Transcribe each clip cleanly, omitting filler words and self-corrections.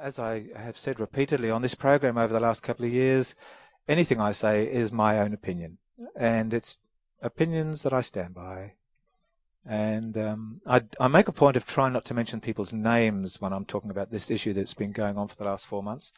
as I have said repeatedly on this program over the last couple of years, anything I say is my own opinion, and it's opinions that I stand by. And I make a point of trying not to mention people's names when I'm talking about this issue that's been going on for the last 4 months.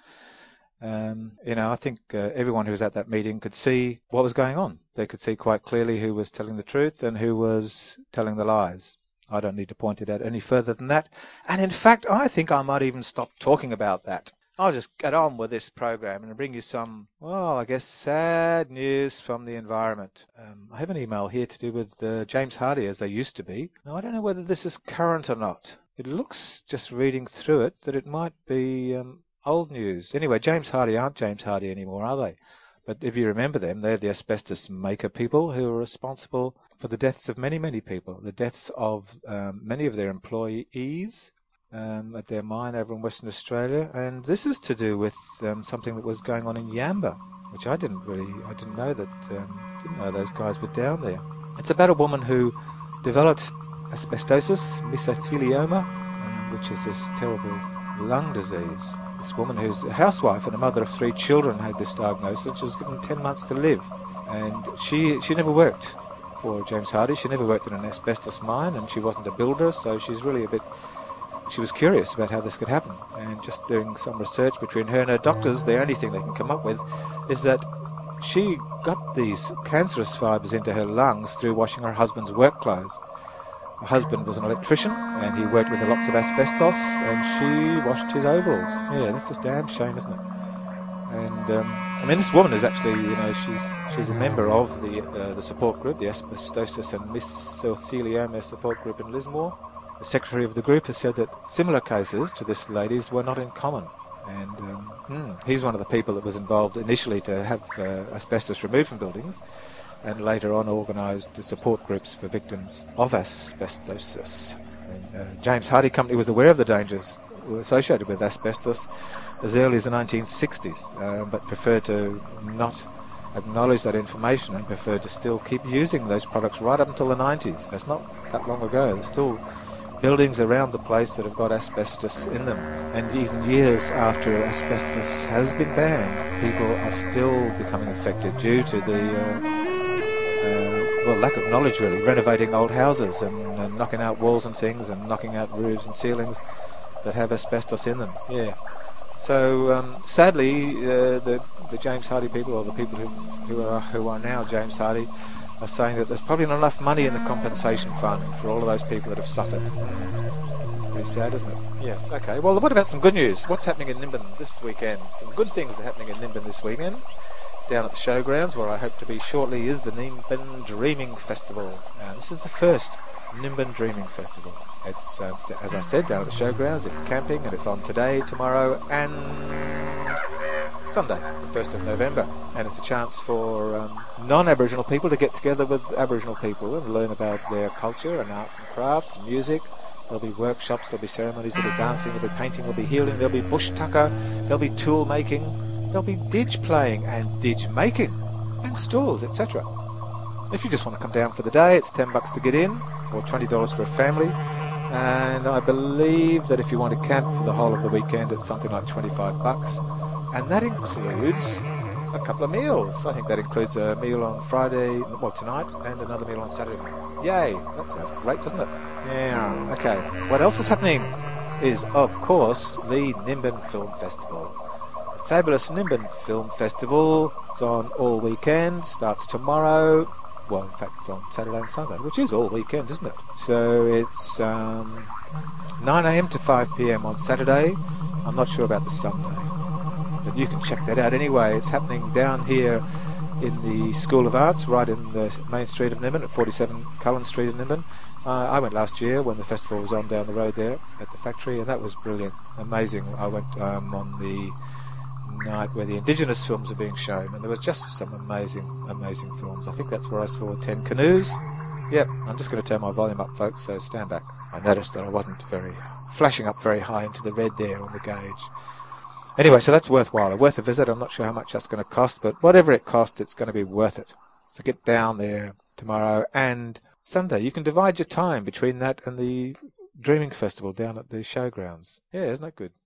I think everyone who was at that meeting could see what was going on. They could see quite clearly who was telling the truth and who was telling the lies. I don't need to point it out any further than that. And in fact, I think I might even stop talking about that. I'll just get on with this program and bring you some, I guess, sad news from the environment. I have an email here to do with James Hardie, as they used to be. Now, I don't know whether this is current or not. It looks, just reading through it, that it might be old news. Anyway, James Hardie aren't James Hardie anymore, are they? But if you remember them, they're the asbestos maker people who are responsible for the deaths of many, many people, the deaths of many of their employees at their mine over in Western Australia. And this is to do with something that was going on in Yamba, which I didn't know those guys were down there. It's about a woman who developed asbestosis, mesothelioma, which is this terrible lung disease. This woman who's a housewife and a mother of 3 children had this diagnosis. She was given 10 months to live. And she never worked for James Hardie. She never worked in an asbestos mine, and she wasn't a builder, so she was curious about how this could happen. And just doing some research between her and her doctors, the only thing they can come up with is that she got these cancerous fibres into her lungs through washing her husband's work clothes. Her husband was an electrician, and he worked with lots of asbestos, and she washed his overalls. Yeah, that's a damn shame, isn't it? And this woman is actually, she's a member of the support group, the Asbestosis and Mesothelioma support group in Lismore. The secretary of the group has said that similar cases to this lady's were not uncommon. And he's one of the people that was involved initially to have asbestos removed from buildings, and later on organised support groups for victims of asbestosis. James Hardie Company was aware of the dangers associated with asbestos as early as the 1960s, but preferred to not acknowledge that information and preferred to still keep using those products right up until the 90s. That's not that long ago. There's still buildings around the place that have got asbestos in them. And even years after asbestos has been banned, people are still becoming affected due to the lack of knowledge, really, renovating old houses and knocking out walls and things and knocking out roofs and ceilings that have asbestos in them. Yeah. So sadly, the James Hardie people, or the people who are now James Hardie, are saying that there's probably not enough money in the compensation fund for all of those people that have suffered. Very sad, isn't it? Yes. Okay. Well, what about some good news? What's happening in Nimbin this weekend? Some good things are happening in Nimbin this weekend. Down at the showgrounds, where I hope to be shortly, is the Nimbin Dreaming Festival. This is the first Nimbin Dreaming Festival. It's, as I said, down at the showgrounds. It's camping, and it's on today, tomorrow, and Sunday, the 1st of November. And it's a chance for non-Aboriginal people to get together with Aboriginal people and learn about their culture and arts and crafts and music. There'll be workshops, there'll be ceremonies, there'll be dancing, there'll be painting, there'll be healing, there'll be bush tucker, there'll be tool making, there'll be didge playing and didge making, and stalls, etc. If you just want to come down for the day, it's $10 to get in, or $20 for a family. And I believe that if you want to camp for the whole of the weekend, it's something like $25. And that includes a couple of meals. I think that includes a meal on Friday, tonight, and another meal on Saturday. Yay! That sounds great, doesn't it? Yeah. Okay. What else is happening is, of course, the Nimbin Film Festival. The fabulous Nimbin Film Festival. It's on all weekend. Starts tomorrow. Well, in fact, it's on Saturday and Sunday, which is all weekend, isn't it? So it's 9 a.m. to 5 p.m. on Saturday. I'm not sure about the Sunday, but you can check that out anyway. It's happening down here in the School of Arts, right in the main street of Nimbin, at 47 Cullen Street in Nimbin. I went last year when the festival was on down the road there at the factory, and that was brilliant, amazing. I went on the night where the Indigenous films are being shown, and there was just some amazing films. I think that's where I saw 10 Canoes. Yep, I'm just going to turn my volume up, folks, so stand back. I noticed that I wasn't flashing up very high into the red there on the gauge. Anyway, so that's worthwhile, worth a visit. I'm not sure how much that's going to cost, but whatever it costs, it's going to be worth it. So get down there tomorrow and Sunday. You can divide your time between that and the Dreaming Festival down at the showgrounds. Yeah, isn't that good?